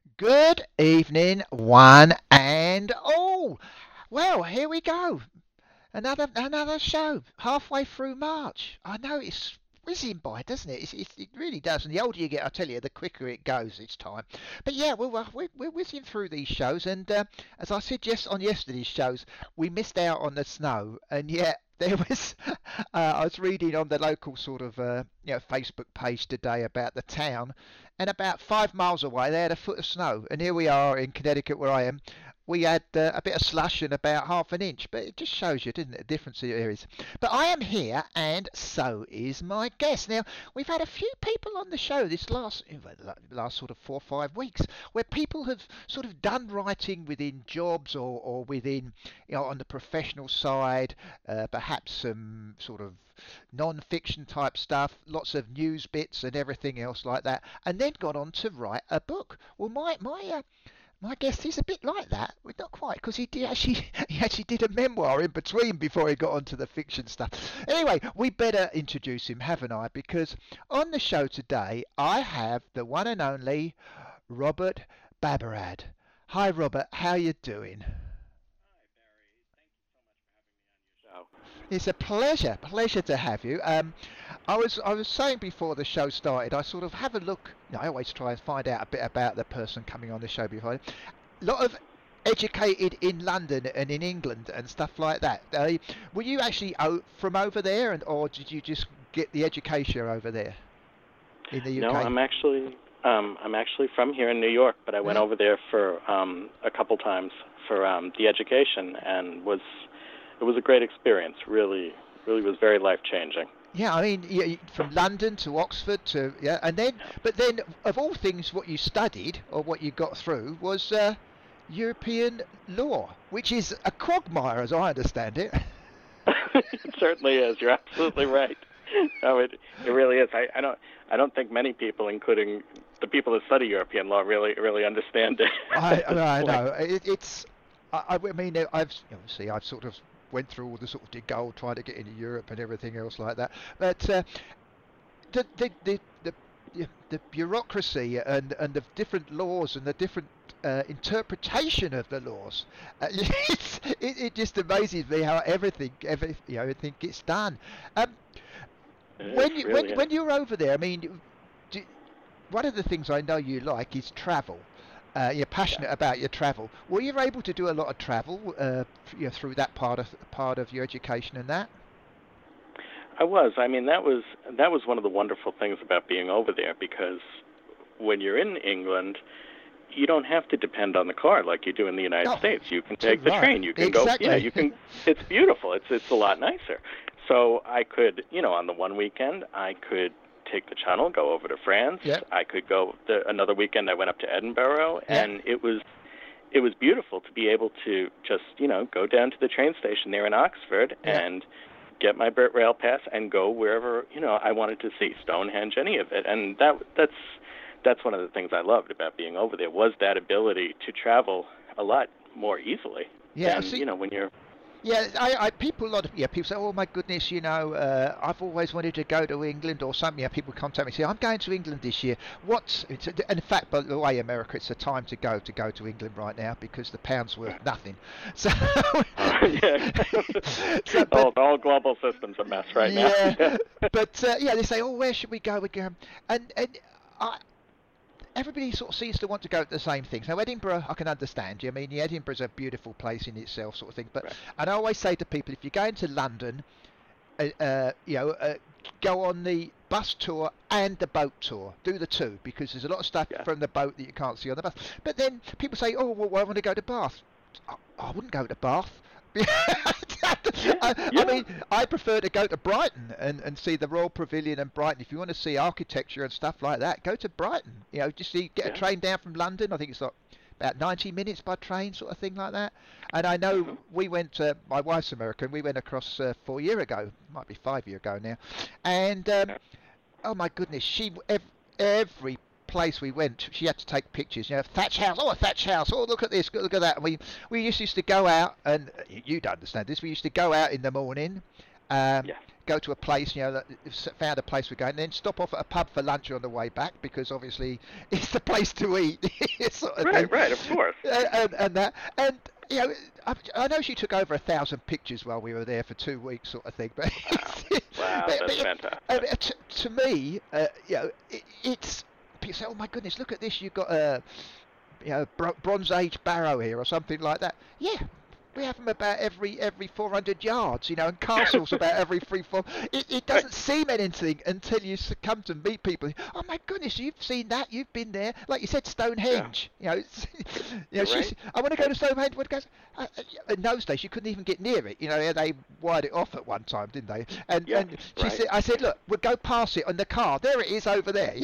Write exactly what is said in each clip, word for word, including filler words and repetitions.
Good evening, one and all. Well, here we go. Another another show. Halfway through March. I know it's whizzing by, doesn't it? It's, it's, it really does. And the older you get, I tell you, the quicker it goes each time. But yeah, well, uh, we're, we're whizzing through these shows. And uh, as I said yes on yesterday's shows, we missed out on the snow. And yet there was, uh, I was reading on the local sort of uh, you know Facebook page today about the town, and about five miles away they had a foot of snow. And here we are in Connecticut, where I am, we had uh, a bit of slush and about half an inch, but it just shows you, didn't it, the difference there is. But I am here, and so is my guest. Now, we've had a few people on the show this last last sort of four or five weeks, where people have sort of done writing within jobs or, or within, you know, on the professional side, uh, perhaps some sort of non-fiction type stuff, lots of news bits and everything else like that, and then got on to write a book. Well, my my uh, my guess is a bit like that. Well, not quite, because he did actually he actually did a memoir in between before he got onto the fiction stuff. Anyway, we better introduce him, haven't I? Because on the show today, I have the one and only Robert Babarad. Hi, Robert. How you doing? So, It's a pleasure, pleasure to have you. Um, I was I was saying before the show started, I sort of have a look. You know, I always try and find out a bit about the person coming on the show before. A lot of educated in London and in England and stuff like that. Uh, were you actually o- from over there, and or did you just get the education over there in the no, U K? I'm actually um, I'm actually from here in New York, but I went Yeah. over there for um, a couple times for um, the education, and was it was a great experience. Really, really was very life changing. Yeah, I mean, y- y- from London to Oxford to yeah, and then, but then, of all things, what you studied or what you got through was uh, European law, which is a quagmire, as I understand it. It certainly is. You're absolutely right. No, it it really is. I, I don't I don't think many people, including the people that study European law, really really understand it I at this I point. know it, it's. I, I mean, uh, I've obviously I've sort of went through all the sort of de Gaulle trying to get into Europe and everything else like that, but uh, the the the the, the the bureaucracy and and the different laws and the different uh, interpretation of the laws. Uh, it's, it, it just amazes me how everything, every, you know, everything gets done. Um, It is, when you when really is. when you're over there, I mean, do, one of the things I know you like is travel. Uh, you're Yeah. passionate about your travel. Were you able to do a lot of travel, uh, you know, through that part of part of your education and that? I was. I mean, that was that was one of the wonderful things about being over there, because when you're in England, you don't have to depend on the car like you do in the United Oh, States. You can too take the right. train. You can go. Yeah, Exactly. you can. It's beautiful. It's it's a lot nicer. So I could, you know, on the one weekend, I could take the Channel, go over to France. Yep. I could go the another weekend. I went up to Edinburgh, Yep. and it was it was beautiful to be able to just, you know, go down to the train station there in Oxford Yep. and get my Brit Rail pass and go wherever, you know, I wanted to see, Stonehenge, any of it. And that that's that's one of the things I loved about being over there, was that ability to travel a lot more easily Yeah. than, See, you know, when you're yeah, I, I people a lot of yeah people say, oh my goodness, you know, uh, I've always wanted to go to England or something. Yeah, people contact me and say I'm going to England this year. What's it's, and in fact, by the way, America, it's the time to go to go to England right now because the pound's worth nothing. So, yeah. so Oh, but the whole global system's a mess right now. yeah, but uh, yeah, they say, oh, where should we go again? And and I everybody sort of seems to want to go to the same things. Now, Edinburgh, I can understand. I mean, yeah, Edinburgh's a beautiful place in itself, sort of thing. But Right. and I always say to people, if you're going to London, uh, uh, you know, uh, go on the bus tour and the boat tour. Do the two because there's a lot of stuff Yeah. from the boat that you can't see on the bus. But then people say, oh, well, I want to go to Bath. I, I wouldn't go to Bath. Yeah. I, I Yeah. mean, I prefer to go to Brighton and, and see the Royal Pavilion in Brighton. If you want to see architecture and stuff like that, go to Brighton. You know, just see, get a Yeah. train down from London. I think it's like about ninety minutes by train, sort of thing like that. And I Mhm. know we went. Uh, my wife's American. We went across uh, four year ago. Might be five year ago now. And um, Yeah. oh my goodness, she ev- every place we went, she had to take pictures. You know, thatch house. Oh, a thatch house. Oh, look at this. Look at that. And we we used used to go out, and you- you'd understand this. We used to go out in the morning, um, Yeah. go to a place, you know, that s- found a place we're going, and then stop off at a pub for lunch on the way back because obviously it's the place to eat, sort of thing. Right, right, of course. And, and, and that, and you know, I, I know she took over a thousand pictures while we were there for two weeks, sort of thing. But Wow, wow, but, that's but, fantastic. uh, to, to me, uh, you know, it, it's people say, oh my goodness, look at this, you've got a you know bro- Bronze Age barrow here or something like that. Yeah. We have them about every every four hundred yards, you know, and castles about every three, four. It, it doesn't seem anything until you s- come to meet people. Oh my goodness, you've seen that, you've been there. Like you said, Stonehenge. You know, it's, you know, You're she's. right. I want to go to Stonehenge. What goes? Uh, uh, in those days, you couldn't even get near it. You know, yeah, they wired it off at one time, didn't they? And Yeah, and she right. said, I said, look, we'll go past it on the car. There it is over there.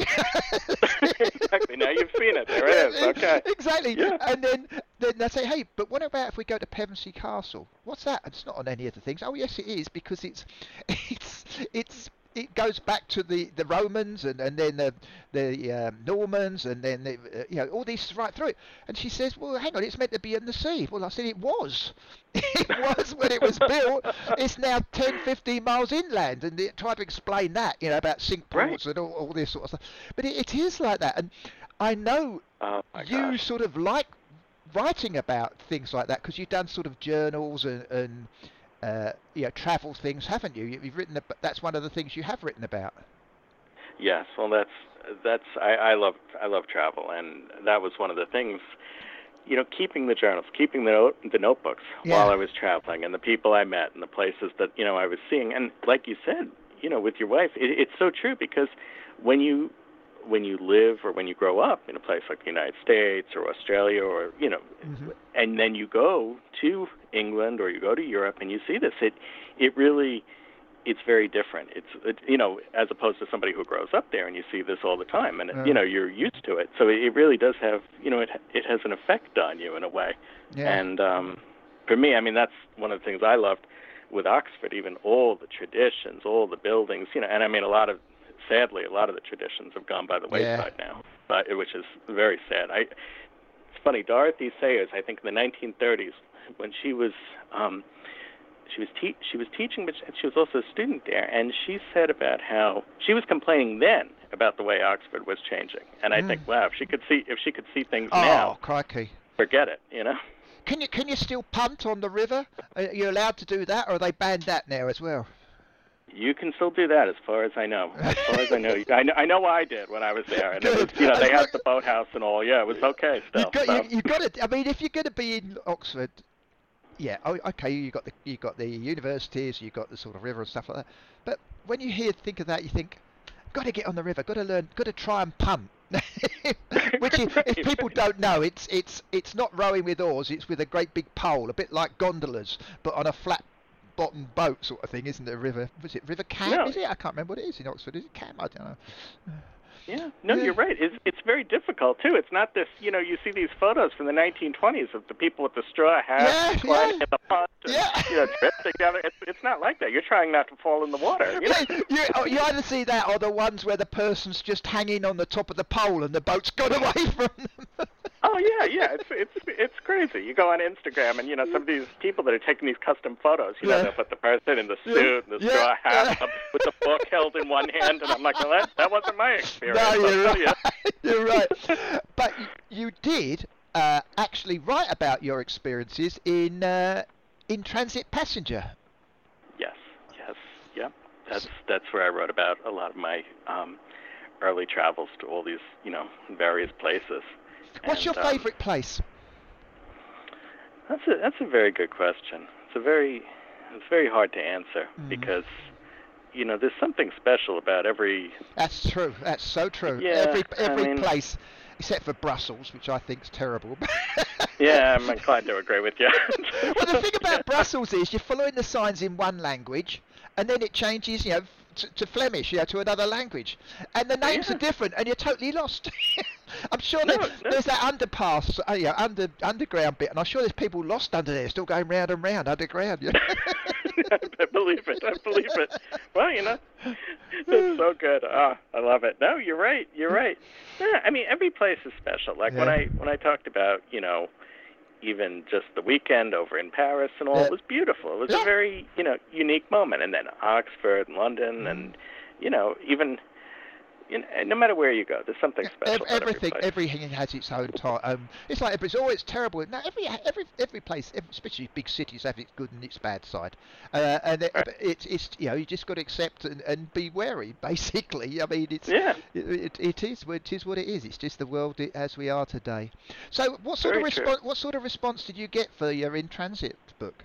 Exactly. Now you've seen it. There it is. Okay. Exactly. Yeah. And then then they say, hey, but what about if we go to Pevensey Castle? What's that? It's not on any of the things. Oh yes, it is, because it's it's it's it goes back to the, the Romans and, and then the the um, Normans and then the, uh, you know all these right through it. And she says, well, hang on, it's meant to be in the sea. Well, I said it was. It was when it was built. It's now ten, fifteen miles inland, and they try to explain that, you know, about sink ports Right. and all, all this sort of stuff. But it, it is like that, and I know Oh my you gosh. sort of like writing about things like that because you've done sort of journals and, and uh, you know, travel things, haven't you? You- You've written about, that's one of the things you have written about. Yes. Well, that's that's I, I love I love travel, and that was one of the things. You know, keeping the journals, keeping the note, the notebooks Yeah. while I was traveling, and the people I met, and the places that you know I was seeing, and like you said, you know, with your wife, it, it's so true because when you when you live or when you grow up in a place like the United States or Australia or you know, hmm and then you go to England or you go to Europe and you see this, it it really it's very different. It's it, you know, as opposed to somebody who grows up there and you see this all the time, and Uh, you know you're used to it. So it, it really does have, you know, it it has an effect on you in a way. yeah. And um, for me, I mean, that's one of the things I loved with Oxford. Even all the traditions, all the buildings, you know, and I mean, a lot of sadly, a lot of the traditions have gone by the Yeah. wayside now, but which is very sad. I it's funny, Dorothy Sayers, I think in the nineteen thirties, when she was um, she was te- she was teaching, but she was also a student there, and she said about how she was complaining then about the way Oxford was changing. And I Mm. think, wow, if she could see if she could see things Oh, now, crikey. forget it, you know. Can you can you still punt on the river? Are you allowed to do that, or are they banned that now as well? You can still do that, as far as I know. As far as I know, I know, I know I did when I was there, and it was, Good. you know, they As had long- the boathouse and all. Yeah, it was okay still. You've got so. you, you've got to. I mean, if you're going to be in Oxford, yeah, oh, okay, you got the you got the universities, you got the sort of river and stuff like that. But when you hear think of that, you think, got to get on the river, got to learn, got to try and punt. Which, is, if Right. people don't know, it's it's it's not rowing with oars, it's with a great big pole, a bit like gondolas, but on a flat bottom boat sort of thing, isn't it? A river, was it River Cam? No. Is it? I can't remember what it is in Oxford. Is it Cam? I don't know. Yeah, no, Yeah. you're right. It's it's very difficult too. It's not this, you know, you see these photos from the nineteen twenties of the people with the straw hats Yeah, climbing yeah. in the pond, and, Yeah. you know, drifting together. It's it's not like that. You're trying not to fall in the water. You know? Yeah, you, oh, you either see that or the ones where the person's just hanging on the top of the pole and the boat's gone away from them. Oh yeah, yeah. It's it's it's crazy. You go on Instagram and you know some of these people that are taking these custom photos. You know, Yeah. they'll put the person in the Yeah. suit and the Yeah. straw hat Yeah. um, with the book held in one hand, and I'm like, well, that that wasn't my experience. No, I'll you're tell right. you. You're right. But y- you did uh, actually write about your experiences in uh, in Transit Passenger. Yes, yes, yep. That's that's where I wrote about a lot of my um, early travels to all these, you know, various places. What's And, your um, favourite place? That's a that's a very good question. It's a very it's very hard to answer Mm. because you know there's something special about every That's true. That's so true. Yeah, every I every mean- place, except for Brussels, which I think's terrible. yeah. I'm inclined to agree with you. Well, the thing about Brussels is you're following the signs in one language, and then it changes, you know, to, to Flemish, you know, to another language, and the names Yeah. are different, and you're totally lost. I'm sure No, there, no. there's that underpass, uh, yeah, under underground bit, and I'm sure there's people lost under there, still going round and round underground. You know? I believe it. I believe it. Well, you know, it's so good. Ah, I love it. No, you're right. You're right. Yeah, I mean, every place is special. Like when Yeah. I when I talked about, you know, even just the weekend over in Paris and all. Yeah. It was beautiful. It was Yeah. a very, you know, unique moment. And then Oxford and London Mm. and, you know, even, you know, no matter where you go, there's something special Ev- about every everything, place. everything has its own time. Um, it's like it's always terrible. No, every every every place, every, especially big cities, have its good and its bad side. Uh, and it, Right. it's it's you know you just got to accept and, and be wary. Basically, I mean it's Yeah, it, it, it is it is what it is. It's just the world i- as we are today. So, what sort very of true. response? What sort of response did you get for your In Transit book?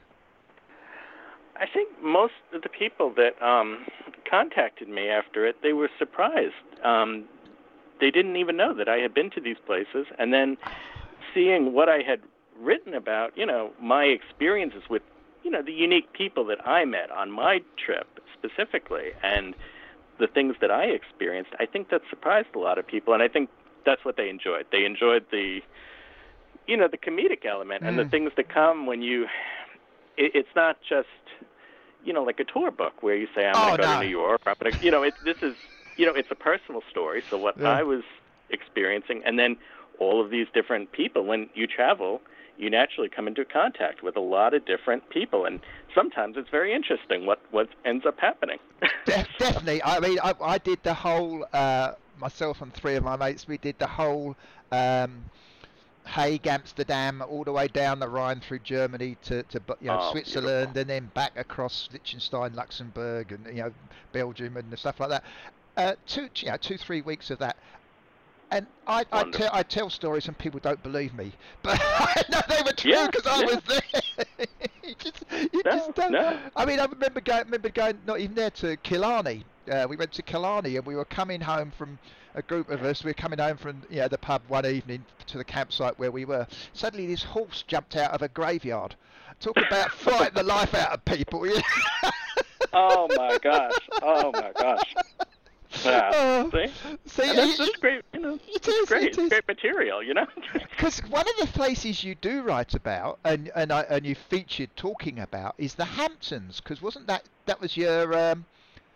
I think most of the people that um, contacted me after it, they were surprised. Um, they didn't even know that I had been to these places, and then seeing what I had written about, you know, my experiences with, you know, the unique people that I met on my trip specifically, and the things that I experienced, I think that surprised a lot of people, and I think that's what they enjoyed. They enjoyed the, you know, the comedic element and the Mm. things that come when you, it, it's not just, you know, like a tour book where you say, I'm Oh, going to go no. to New York, or I'm going to, you know, it, this is, you know, it's a personal story, so what Yeah. I was experiencing, and then all of these different people. When you travel, you naturally come into contact with a lot of different people, and sometimes it's very interesting what, what ends up happening. Def- definitely. I mean, I, I did the whole, uh, myself and three of my mates, we did the whole um, Hague, Amsterdam, all the way down the Rhine through Germany to, to bu- you know, Oh, Switzerland, beautiful. and then back across Liechtenstein, Luxembourg, and you know, Belgium and stuff like that. Uh, two, you know, two, three weeks of that. And I, I Wonderful. tell I tell stories and people don't believe me, but I know they were true Yeah, because I yeah. was there. you just, you No, just don't. no. I mean, I remember going, remember going, not even there, to Killarney. Uh, we went to Killarney and we were coming home from a group of us. We were coming home from you know, the pub one evening to the campsite where we were. Suddenly, this horse jumped out of a graveyard. Talk about frighten the life out of people. You know? Oh, my gosh. Oh, my gosh. Yeah. Oh, See? see, And that's, it- that's great, you know, it it's is, great. it It's is. great material, you know? Because one of the places you do write about and and I, and you featured talking about is the Hamptons. Because wasn't that that was your um,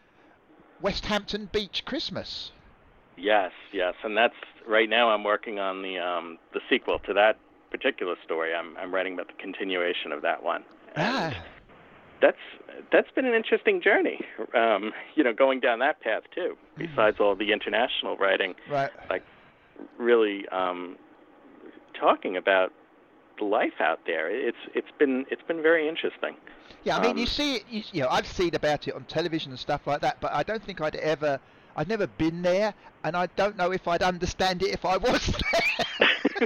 West Hampton Beach Christmas? Yes, yes. And that's, right now I'm working on the um, the sequel to that particular story. I'm I'm writing about the continuation of that one. And Ah, that's that's been an interesting journey, um, you know, going down that path too. Besides all the international writing, right. like really um, talking about the life out there. It's it's been it's been very interesting. Yeah, I mean, you Um, see it. You, you know, I've seen about it on television and stuff like that, but I don't think I'd ever. I'd never been there, and I don't know if I'd understand it if I was there.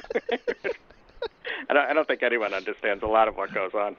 I don't I don't think anyone understands a lot of what goes on.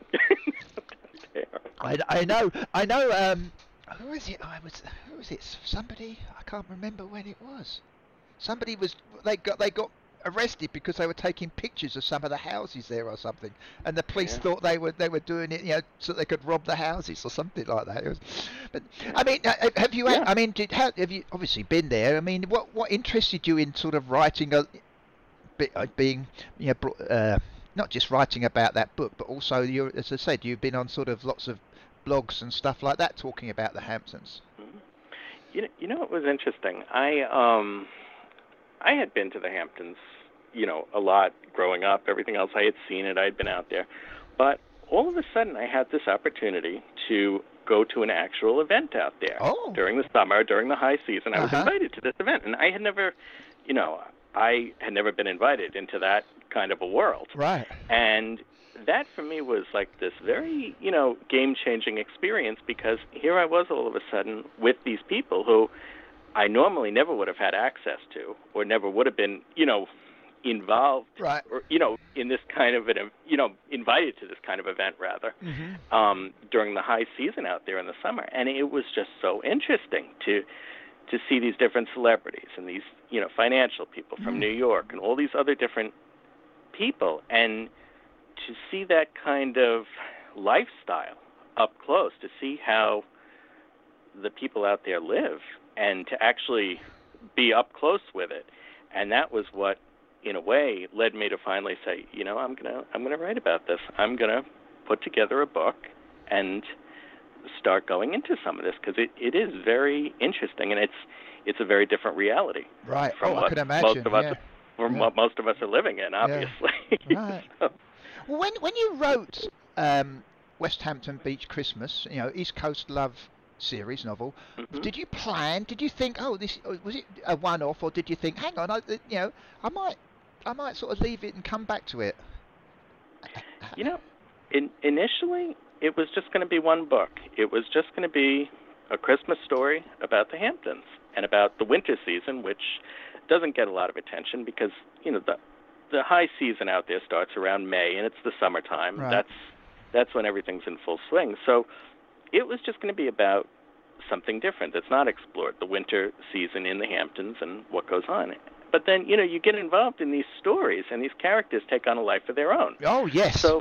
I, I know, I know. Um, who was it? I was. Who was it? Somebody. I can't remember when it was. Somebody was. They got. They got arrested because they were taking pictures of some of the houses there or something, and the police Yeah. thought they were they were doing it, you know, so they could rob the houses or something like that. It was, but I mean, uh, have you? Yeah. I mean, did how, have you obviously been there? I mean, what what interested you in sort of writing a, be- uh, being, you know, bro- uh, not just writing about that book, but also you, as I said, you've been on sort of lots of blogs and stuff like that talking about the Hamptons. Mhm. You know, you know what was interesting? I um I had been to the Hamptons, you know, a lot growing up. Everything else, I had seen it. I had been out there, but all of a sudden, I had this opportunity to go to an actual event out there Oh. during the summer, during the high season. I was Uh-huh. invited to this event, and I had never, you know, I had never been invited into that kind of a world. Right. And that for me was like this very, you know, game-changing experience, because here I was all of a sudden with these people who I normally never would have had access to, or never would have been, you know, involved, Right. or, you know, in this kind of an, you know, invited to this kind of event rather, Mm-hmm. um, during the high season out there in the summer. And it was just so interesting to to see these different celebrities and these, you know, financial people from Mm. New York and all these other different people, and to see that kind of lifestyle up close, to see how the people out there live, and to actually be up close with it. And that was what, in a way, led me to finally say, you know, I'm gonna I'm gonna write about this. I'm gonna put together a book and start going into some of this, because it, it is very interesting, and it's it's a very different reality Right. from Oh, I what can imagine. most of us Yeah. from Yeah. what most of us are living in, obviously. Right. So, Well, when when you wrote um, West Hampton Beach Christmas, you know, East Coast Love series novel, Hmm. did you plan? Did you think, oh, this uh, was it a one-off, or did you think, hang on, I, uh, you know, I might, I might sort of leave it and come back to it? You know, in, initially it was just going to be one book. It was just going to be a Christmas story about the Hamptons and about the winter season, which doesn't get a lot of attention because you know the the high season out there starts around May and it's the summertime. Right. That's that's when everything's in full swing. So it was just going to be about something different that's not explored, the winter season in the Hamptons and what goes on. But then, you know, you get involved in these stories and these characters take on a life of their own. Oh yes. So,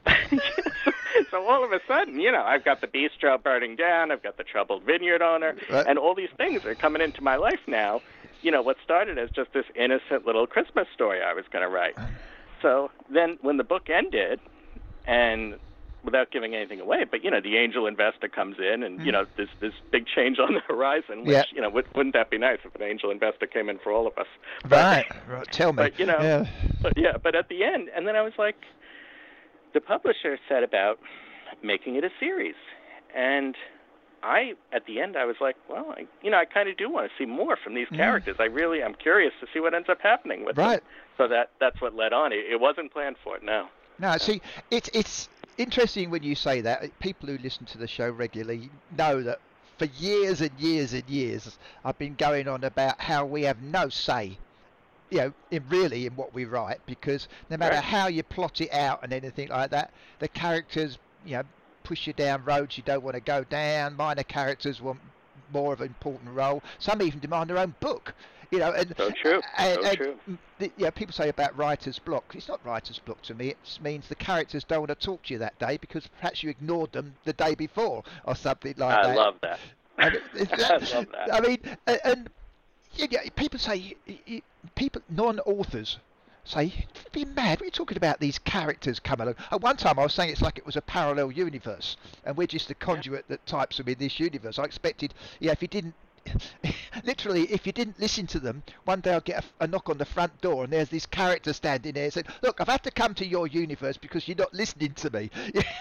so all of a sudden, you know, I've got the bistro burning down, I've got the troubled vineyard owner, Right. and all these things are coming into my life now. You know, what started as just this innocent little Christmas story I was going to write. So then when the book ended, and without giving anything away, but, you know, the angel investor comes in and, you know, there's this big change on the horizon, which, Yeah. you know, would, wouldn't that be nice if an angel investor came in for all of us? Right. Right. Tell me. But, you know, Yeah. but, yeah, but at the end, and then I was like, the publisher said about making it a series. And I, at the end, I was like, well, I, you know, I kind of do want to see more from these characters. I really, I'm curious to see what ends up happening with Right. them. So that that's what led on. It, it wasn't planned for it, no. No, see, it's it's interesting when you say that. People who listen to the show regularly know that for years and years and years, I've been going on about how we have no say, you know, in really in what we write, because no matter Right. how you plot it out and anything like that, the characters, you know, push you down roads you don't want to go down. Minor characters want more of an important role. Some even demand their own book. You know, and, So true. and, So and true. the, you know, people say about writer's block. It's not writer's block to me. It just means the characters don't want to talk to you that day because perhaps you ignored them the day before or something like I that. love that. And it- I love that. I mean, and, and you know, people say, you- you- people, non-authors say, "You'd be mad. What are you talking about? These characters come along." At one time, I was saying it's like it was a parallel universe, and we're just the conduit that types them in this universe. I expected, yeah, if you didn't. Literally, if you didn't listen to them, one day I'll get a, a knock on the front door and there's this character standing there saying, "Look, I've had to come to your universe because you're not listening to me."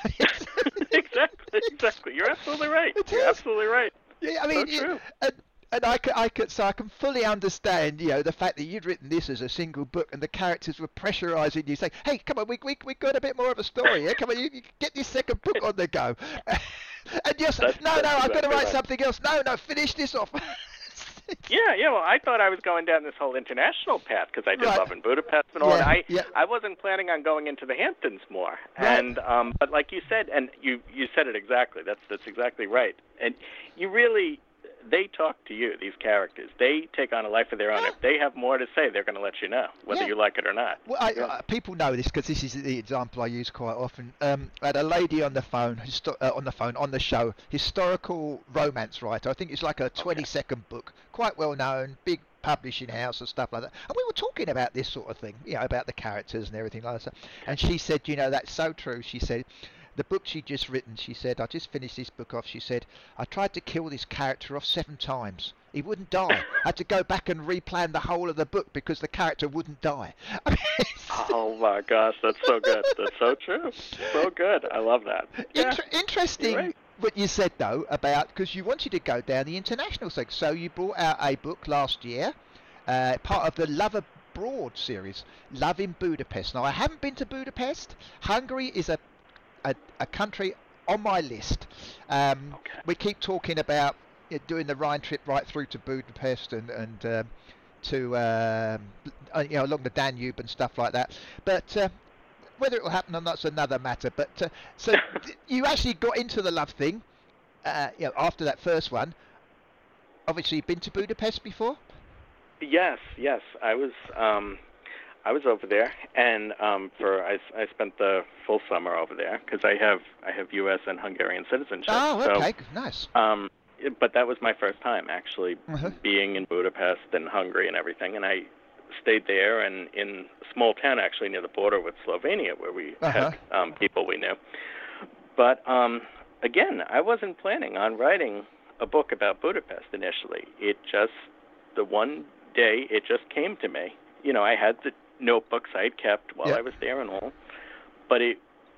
Exactly, exactly. You're absolutely right. It You're is. absolutely right. Yeah, I So mean, you- true. and and I can, I can, so I can fully understand, you know, the fact that you'd written this as a single book and the characters were pressurising you, saying, "Hey, come on, we we we got a bit more of a story here. Come on, you, you get this second book on the go." And you're saying, That's- "No, no, that's I've got to exactly write right. something else. No, no, finish this off." Yeah, yeah. Well, I thought I was going down this whole international path because I did Right. Love in Budapest and all. Yeah, And I, yeah. I wasn't planning on going into the Hamptons more. Right. And um, but like you said, and you you said it exactly. That's that's exactly right. And you really, they talk to you. These characters, they take on a life of their own. Yeah. If they have more to say, they're going to let you know, whether Yeah. you like it or not. Well, I, I, people know this because this is the example I use quite often. Um, I had a lady on the phone, histo- uh, on the phone, on the show, historical romance writer. I think it's like a twenty-second book, quite well known, big publishing house and stuff like that. And we were talking about this sort of thing, you know, about the characters and everything like that. And she said, you know, that's so true. She said, the book she'd just written, she said, I just finished this book off. She said, I tried to kill this character off seven times. He wouldn't die. I had to go back and replan the whole of the book because the character wouldn't die. I mean, it's- Oh my gosh, that's so good. That's so true. So good. I love that. Yeah. Inter- interesting you're right. what you said though about, because you wanted to go down the international segment. So you brought out a book last year, uh, part of the Love Abroad series, Love in Budapest. Now I haven't been to Budapest. Hungary is a a, a country on my list. Um, Okay. We keep talking about you know, doing the Rhine trip right through to Budapest and and um, to um, uh, you know along the Danube and stuff like that. But uh, whether it will happen or not's another matter. But uh, so d- you actually got into the love thing, uh, you know, after that first one. Obviously, you've been to Budapest before. Yes, yes. I was um, I was over there, and um, for I, I spent the full summer over there because I have I have U S and Hungarian citizenship. Oh, so, okay, nice. Um, it- but that was my first time actually Uh-huh. being in Budapest and Hungary and everything, and I stayed there and in a small town actually near the border with Slovenia where we Uh-huh. had um, people we knew. But um, again, I wasn't planning on writing a book about Budapest initially. It just the one day it just came to me. You know, I had the notebooks I had kept while Yeah. I was there and all, but it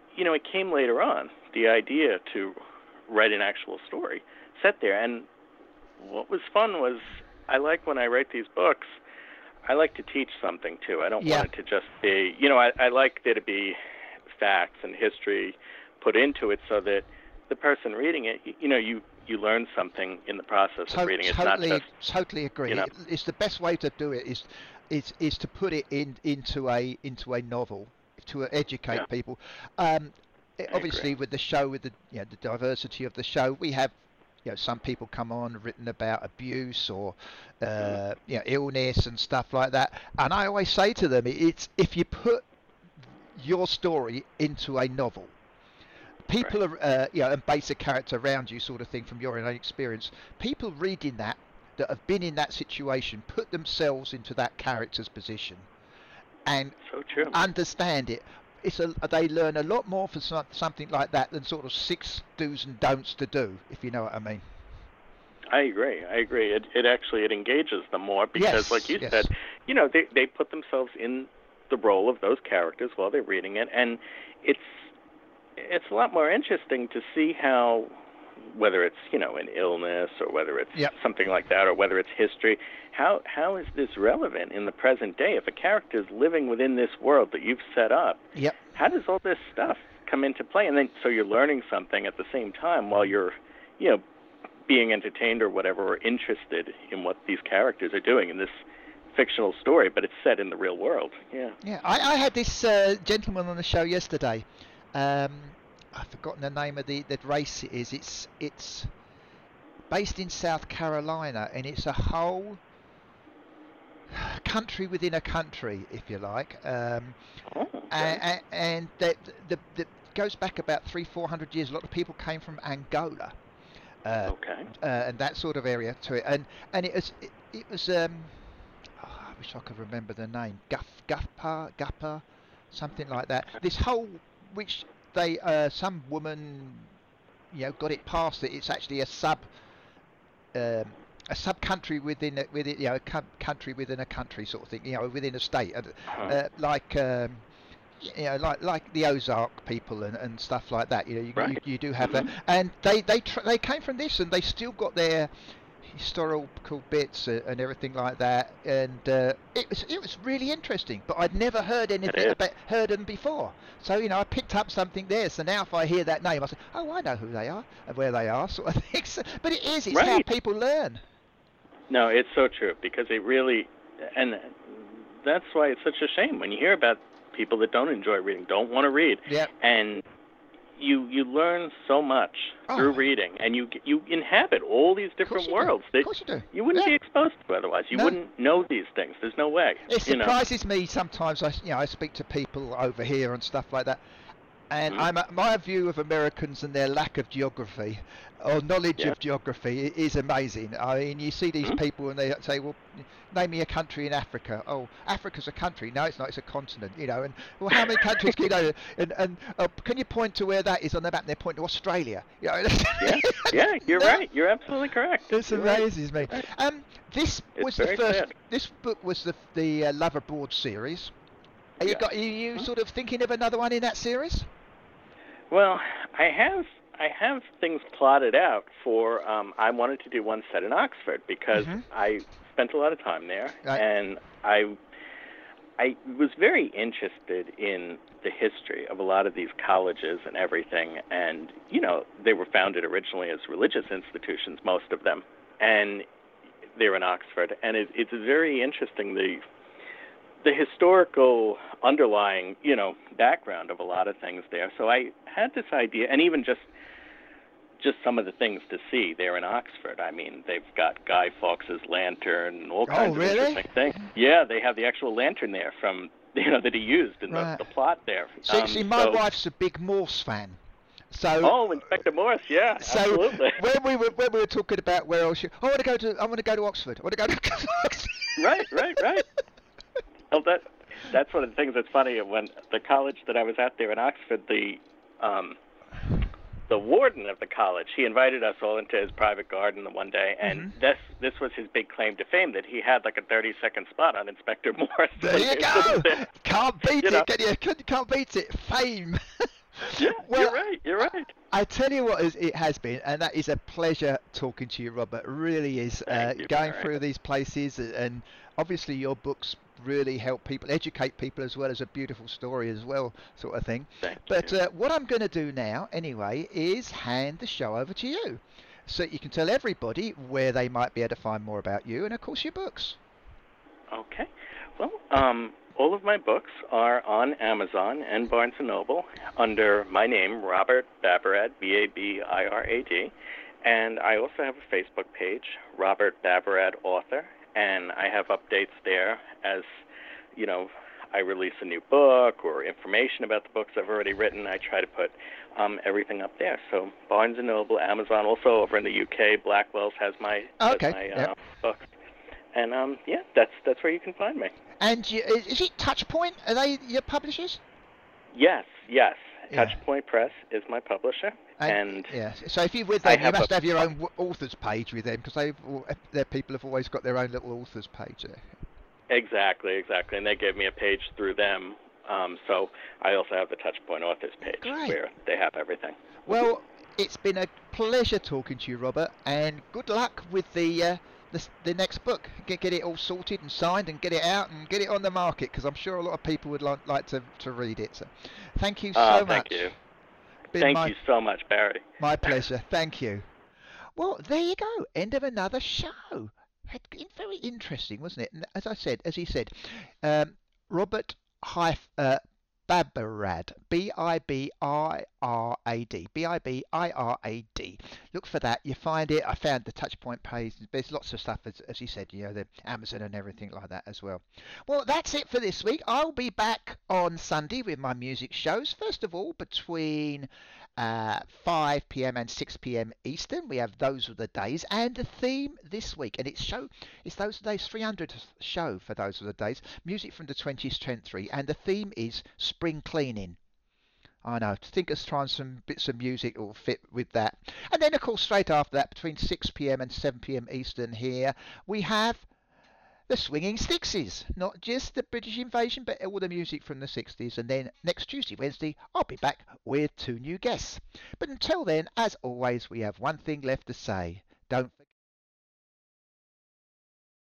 you know, it came later on, the idea to write an actual story set there. And what was fun was I like when I write these books, I like to teach something too. I don't Yeah. want it to just be, you know, I, I like there to be facts and history put into it so that the person reading it, you, you know, you, you learn something in the process To- of reading. It's totally, not just, totally agree. you know. It- It's the best way to do it is, is, is to put it in into a into a novel to educate Yeah. people. Um, it- I obviously, agree. with the show, with the you know, the diversity of the show, we have you know some people come on written about abuse or uh, you know illness and stuff like that. And I always say to them, it's if you put your story into a novel, people Right. are uh, you know and base a character around you sort of thing from your own experience, people reading that that have been in that situation put themselves into that character's position and So true. understand it. It's a, they learn a lot more for some, something like that than sort of six do's and don'ts to do, if you know what I mean. I agree. I agree. It it actually it engages them more because, Yes, like you yes. said, you know, they they put themselves in the role of those characters while they're reading it, and it's it's a lot more interesting to see how, whether it's you know an illness or whether it's Yep. something like that or whether it's history, how how is this relevant in the present day? If a character is living within this world that you've set up, Yep. how does all this stuff come into play? And then so you're learning something at the same time while you're, you know, being entertained or whatever, or interested in what these characters are doing in this fictional story, but it's set in the real world. Yeah. Yeah, I, I had this uh, gentleman on the show yesterday. Um, I've forgotten the name of the, the race it is. It's it's based in South Carolina, and it's a whole country within a country, if you like. Um, Oh, okay. and and that the, the goes back about three, four hundred years. A lot of people came from Angola. Uh, Okay. uh, and that sort of area to it, and and it was it, it was um, oh, I wish I could remember the name, Guff Guffa Guppa, something like that. This whole which they uh, some woman, you know, got it past it. It's actually a sub um, a sub country within a, within you know a co- country within a country sort of thing, you know, within a state, uh, Huh. uh, like. Um, you know, like like the Ozark people and, and stuff like that. You know, you, you, Right. you do have that, Mhm. and they they tr- they came from this, and they still got their historical bits uh, and everything like that. And uh, it was it was really interesting. But I'd never heard anything is. about heard them before. So you know, I picked up something there. So now if I hear that name, I say, oh, I know who they are and where they are, sort of thing. So, but it is it's how Right. people learn. No, it's so true because it really, and that's why it's such a shame when you hear about people that don't enjoy reading, don't want to read, Yeah. and you you learn so much Oh. through reading, and you you inhabit all these Of course different you do. worlds Of that course you do. you wouldn't Yeah. be exposed to otherwise. You No. wouldn't know these things. There's no way. It you know. surprises me sometimes. I, you know, I speak to people over here and stuff like that, and Mhm. I'm uh, my view of Americans and their lack of geography or knowledge Yeah. of geography i- is amazing. I mean, you see these Mhm. people and they say, "Well, name me a country in Africa." Oh, Africa's a country. No, it's not. It's a continent. You know, and well, how many countries can you know? And and uh, can you point to where that is on the map? And they point to Australia. You know, Yeah, yeah, you're No. right. You're absolutely correct. This You're right. amazes me. Right. Um, this It's was the very first. sad. This book was the the uh, Love Abroad series. Are you Yeah. got? Are you Mhm. sort of thinking of another one in that series? Well, I have I have things plotted out for. Um, I wanted to do one set in Oxford because Mhm. I spent a lot of time there, Right. and I I was very interested in the history of a lot of these colleges and everything. And you know, they were founded originally as religious institutions, most of them, and they're in Oxford, and it, it's very interesting the the historical underlying, you know, background of a lot of things there. So I had this idea, and even just just some of the things to see there in Oxford. I mean, they've got Guy Fawkes's lantern and all Oh, kinds really? of interesting things. Yeah, they have the actual lantern there from you know that he used in Right. the, the plot there. See, Um, see, my so- wife's a big Morse fan. So. Oh, Inspector Morse, yeah, So absolutely. when we were when we were talking about where else, you, I want to go to I want to go to Oxford. I want to go to Oxford. Right, right, right. Well, that that's one of the things that's funny. When the college that I was at there in Oxford, the um, the warden of the college, he invited us all into his private garden the one day, and Mhm. this this was his big claim to fame, that he had like a thirty second spot on Inspector Morse. There when you he go. was there. Can't beat You know. it, can you? Can't, can't beat it. Fame. Yeah, Well, you're right. You're right. I tell you what, is- it has been, and that is a pleasure talking to you, Robert. It really is. Thank Uh, you, going Barry. through these places, a- and obviously your books really help people, educate people as well as a beautiful story as well, sort of thing. Thank But you. uh, what I'm going to do now, anyway, is hand the show over to you, so you can tell everybody where they might be able to find more about you, and of course your books. Okay. Well, um, all of my books are on Amazon and Barnes and Noble under my name, Robert Babarad, B A B I R A D. And I also have a Facebook page, Robert Babarad Author, and I have updates there as, you know, I release a new book or information about the books I've already written. I try to put um, everything up there. So Barnes and Noble, Amazon, also over in the U K, Blackwell's has my has Okay. my Yep. uh, books. And um, yeah, that's that's where you can find me. And you, is is it Touchpoint? Are they your publishers? Yes, yes. Yeah. Touchpoint Press is my publisher, And and yeah, so if you're with I them, you have a must have your own w- authors page with them because they, their people have always got their own little authors page there. exactly, exactly, and they gave me a page through them. Um, so I also have the Touchpoint Authors page Great. where they have everything. Well, it's been a pleasure talking to you, Robert, and good luck with the uh, the, s- the next book. Get get it all sorted and signed, and get it out and get it on the market because I'm sure a lot of people would like like to to read it. So, thank you Uh, so thank much. you. Been Thank my you so much, Barry. my pleasure. Thank you. Well, there you go. End of another show. Had- Very interesting, wasn't it? And as I said, as he said, um, Robert Hyf, uh, Babarad, B I B I R A D, B I B I R A D. Look for that. You find it. I found the Touchpoint page. There's lots of stuff, as, as he said, you know, the Amazon and everything like that as well. Well, that's it for this week. I'll be back on Sunday with my music shows. First of all, between uh, five p m and six p m Eastern. We have those are the days, and the theme this week, and it's show it's those are the days three hundredth show for those are the days. Music from the twentieth century, and the theme is spring cleaning. I know. Think of trying some bits of music will fit with that. And then, of course, straight after that, between six p m and seven p m Eastern here, we have the Swinging Sixties, not just the British invasion, but all the music from the sixties. And then next Tuesday, Wednesday, I'll be back with two new guests. But until then, as always, we have one thing left to say. Don't forget.